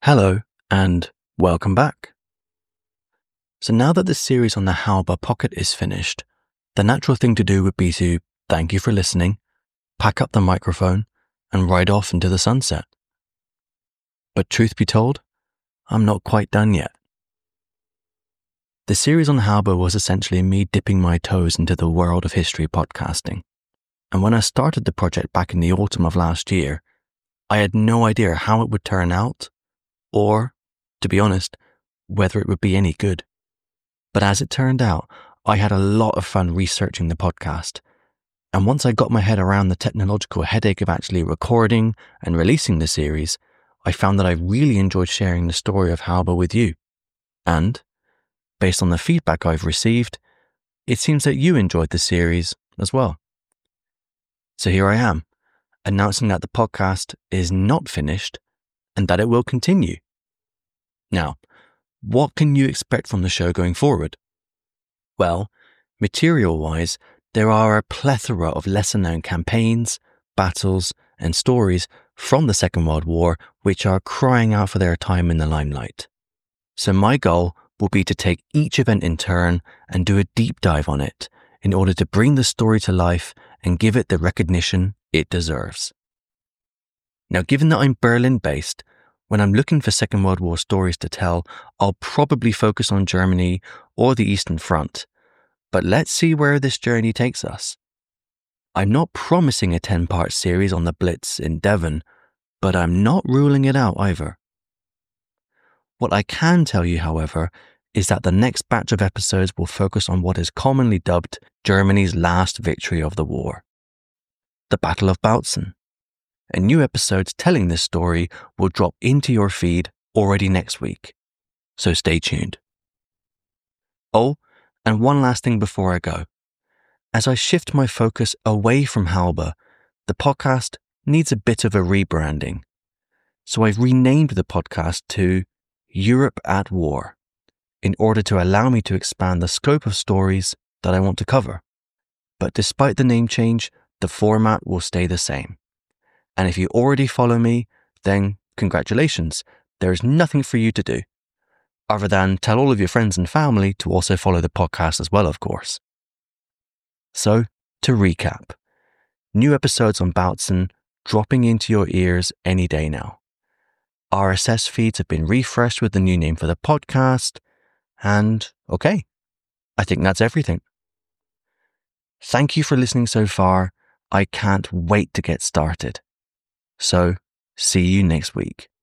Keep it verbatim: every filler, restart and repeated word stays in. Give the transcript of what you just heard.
Hello, and welcome back. So now that the series on the Halber Pocket is finished, the natural thing to do would be to thank you for listening, pack up the microphone, and ride off into the sunset. But truth be told, I'm not quite done yet. The series on Halber was essentially me dipping my toes into the world of history podcasting. And when I started the project back in the autumn of last year, I had no idea how it would turn out, or, to be honest, whether it would be any good. But as it turned out, I had a lot of fun researching the podcast. And once I got my head around the technological headache of actually recording and releasing the series, I found that I really enjoyed sharing the story of Halber with you. And, based on the feedback I've received, it seems that you enjoyed the series as well. So here I am, announcing that the podcast is not finished and that it will continue. Now, what can you expect from the show going forward? Well, material-wise, there are a plethora of lesser-known campaigns, battles, and stories from the Second World War which are crying out for their time in the limelight. So my goal will be to take each event in turn and do a deep dive on it in order to bring the story to life and give it the recognition it deserves. Now, given that I'm Berlin-based, when I'm looking for Second World War stories to tell, I'll probably focus on Germany or the Eastern Front. But let's see where this journey takes us. I'm not promising a ten-part series on the Blitz in Devon, but I'm not ruling it out either. What I can tell you, however, is that the next batch of episodes will focus on what is commonly dubbed Germany's last victory of the war, the Battle of Bautzen. And new episodes telling this story will drop into your feed already next week. So stay tuned. Oh, and one last thing before I go. As I shift my focus away from Halber, the podcast needs a bit of a rebranding. So I've renamed the podcast to Europe at War in order to allow me to expand the scope of stories that I want to cover. But despite the name change, the format will stay the same. And if you already follow me, then congratulations, there is nothing for you to do, other than tell all of your friends and family to also follow the podcast as well, of course. So, to recap, new episodes on Bautzen dropping into your ears any day now. R S S feeds have been refreshed with the new name for the podcast, and okay, I think that's everything. Thank you for listening so far. I can't wait to get started. So, see you next week.